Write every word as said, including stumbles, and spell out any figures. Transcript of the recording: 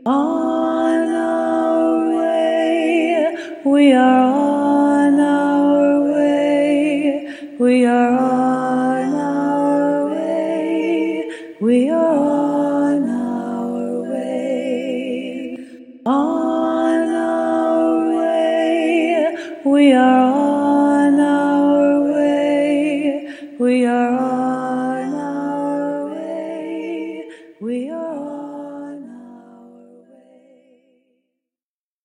On our way, we are on our way, we are on our way, we are on our way, on our way, we are on our way, we are on our way, we are